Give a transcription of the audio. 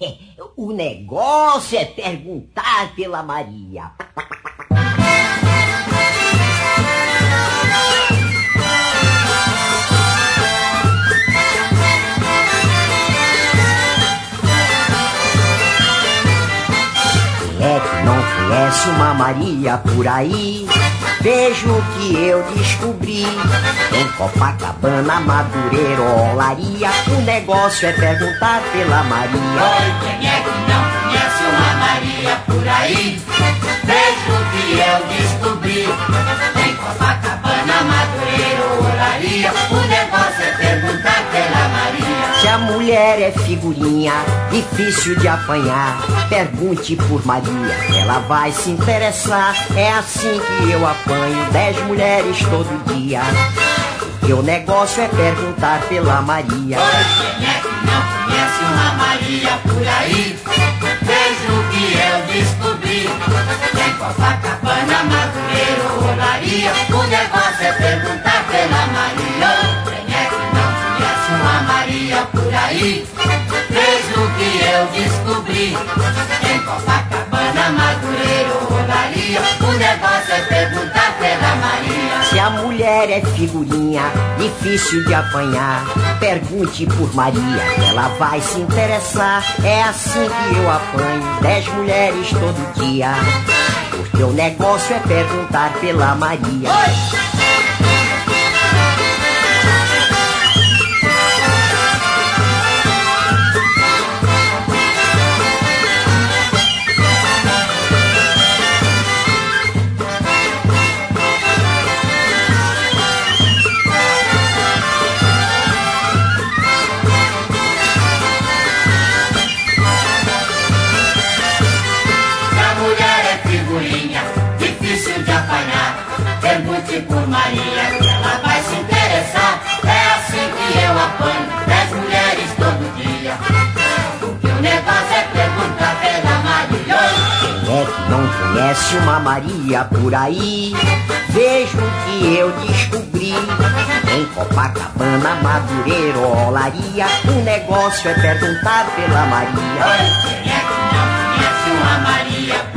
O negócio é perguntar pela Maria. Quem é que não conhece uma Maria por aí? Vejo o que eu descobri. Em Copacabana, Madureira, Olaria, o negócio é perguntar pela Maria. Oi, quem é que não conhece uma Maria por aí? Vejo o que eu descobri. Em Copacabana, Madureira, Olaria, o negócio é perguntar pela Maria. Se a mulher é figurinha, difícil de apanhar, pergunte por Maria, ela vai se interessar. É assim que eu apanho 10 mulheres todo dia. E o negócio é perguntar pela Maria. Oi, quem é que não conhece uma Maria por aí? Vejo o que eu descobri. Em Copacabana, Madureira, Olaria, o negócio é perguntar pela Maria. Quem é que não conhece uma Maria por aí? Vejo o que eu descobri. Em Copacabana, Madureira, Olaria, o negócio é perguntar pela Maria. Se a mulher é figurinha, difícil de apanhar, pergunte por Maria, ela vai se interessar. É assim que eu apanho 10 mulheres todo dia. Porque o negócio é perguntar pela Maria. Oi! Difícil de apanhar, pergunte por Maria, ela vai se interessar. É assim que eu apanho 10 mulheres todo dia. Porque o negócio é perguntar pela Maria. Quem é que não conhece uma Maria por aí? Vejo o que eu descobri. Em Copacabana, Madureira, Olaria, o negócio é perguntar pela Maria. Oi, quem é que não conhece uma Maria